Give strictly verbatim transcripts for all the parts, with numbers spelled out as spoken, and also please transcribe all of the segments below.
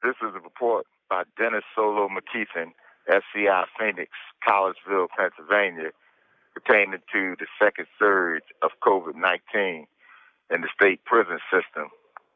This is a report by Dennis Solo McKeithen, S C I Phoenix, Collegeville, Pennsylvania, pertaining to the second surge of COVID nineteen in the state prison system.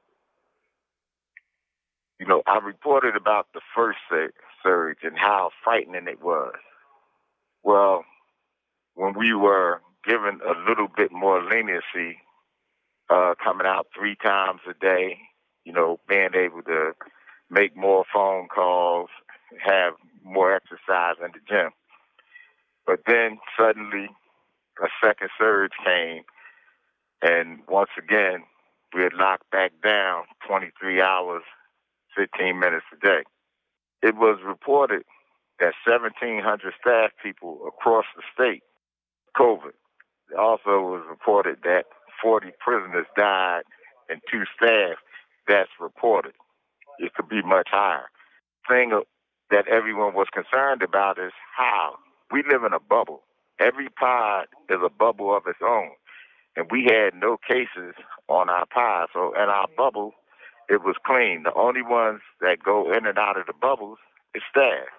You know, I reported about the first surge and how frightening it was. Well, when we were given a little bit more leniency, uh, coming out three times a day, you know, being able to make more phone calls, have more exercise in the gym. But then suddenly a second surge came, and once again, we had locked back down twenty-three hours, fifteen minutes a day. It was reported that seventeen hundred staff people across the state, COVID. It also was reported that forty prisoners died and two staff deaths reported. It could be much higher. The thing that everyone was concerned about is how we live in a bubble. Every pod is a bubble of its own. And we had no cases on our pod. So in our bubble, it was clean. The only ones that go in and out of the bubbles is staff.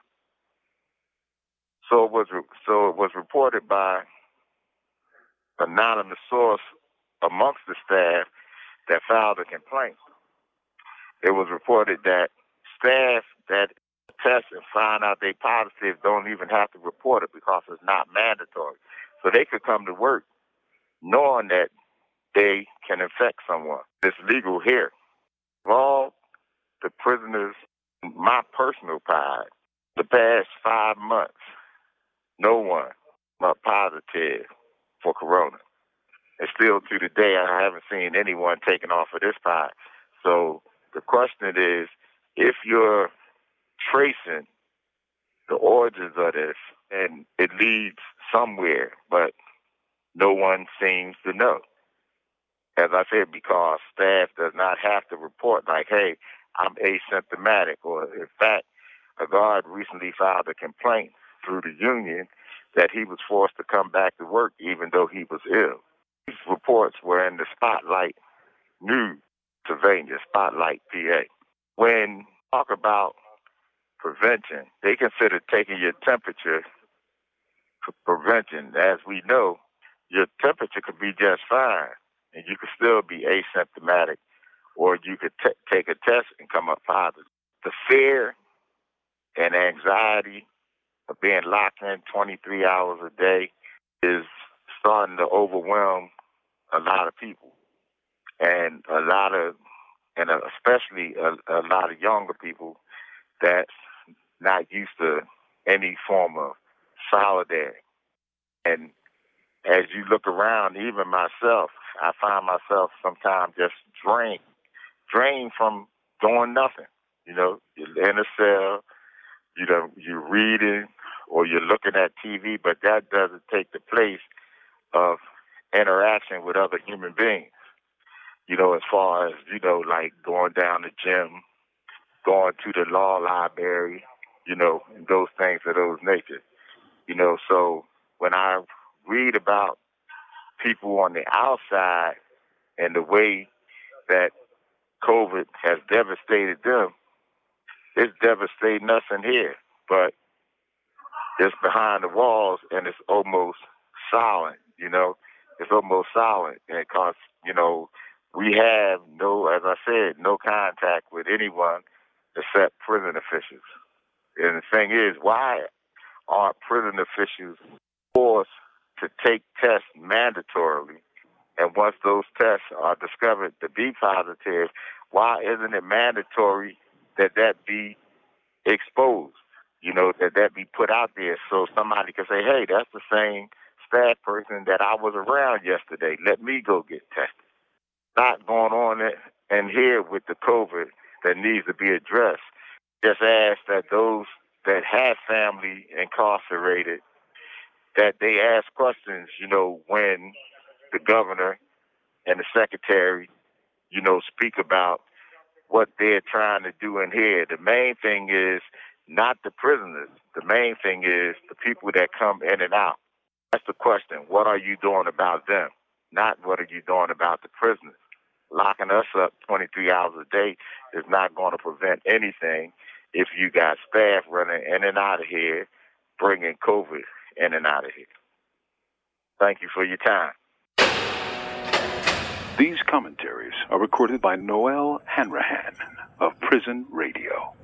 So it was, so it was reported by an anonymous source amongst the staff that filed a complaint. It was reported that staff that test and find out they positive don't even have to report it because it's not mandatory. So they could come to work knowing that they can infect someone. It's legal here. Of all the prisoners, my personal pod, the past five months, no one was positive for corona. And still to the day, I haven't seen anyone taken off of this pod. So the question is, if you're tracing the origins of this, and it leads somewhere, but no one seems to know. As I said, because staff does not have to report like, hey, I'm asymptomatic. Or in fact, a guard recently filed a complaint through the union that he was forced to come back to work even though he was ill. These reports were in the Spotlight News, Pennsylvania, Spotlight, P A. When talk about prevention, they consider taking your temperature for prevention. As we know, your temperature could be just fine, and you could still be asymptomatic, or you could t- take a test and come up positive. The fear and anxiety of being locked in twenty-three hours a day is starting to overwhelm a lot of people, and a lot of, and especially a, a lot of younger people that's not used to any form of solidarity. And as you look around, even myself, I find myself sometimes just drained, drained from doing nothing. You know, you're in a cell, you know, you're reading or you're looking at T V, but that doesn't take the place of interaction with other human beings. You know, as far as, you know, like going down the gym, going to the law library, you know, those things of those nature. You know, so when I read about people on the outside and the way that COVID has devastated them, it's devastating us in here. But it's behind the walls and it's almost silent, you know. It's almost silent because, you know, we have no, as I said, no contact with anyone except prison officials. And the thing is, why aren't prison officials forced to take tests mandatorily? And once those tests are discovered to be positive, why isn't it mandatory that that be exposed? You know, that that be put out there so somebody can say, hey, that's the same staff person that I was around yesterday. Let me go get tested. Not going on in here with the COVID that needs to be addressed. Just ask that those that have family incarcerated, that they ask questions, you know, when the governor and the secretary, you know, speak about what they're trying to do in here. The main thing is not the prisoners. The main thing is the people that come in and out. That's the question. What are you doing about them? Not what are you doing about the prisoners? locking us up twenty-three hours a day is not going to prevent anything if you got staff running in and out of here, bringing COVID in and out of here. Thank you for your time. These commentaries are recorded by Noel Hanrahan of Prison Radio.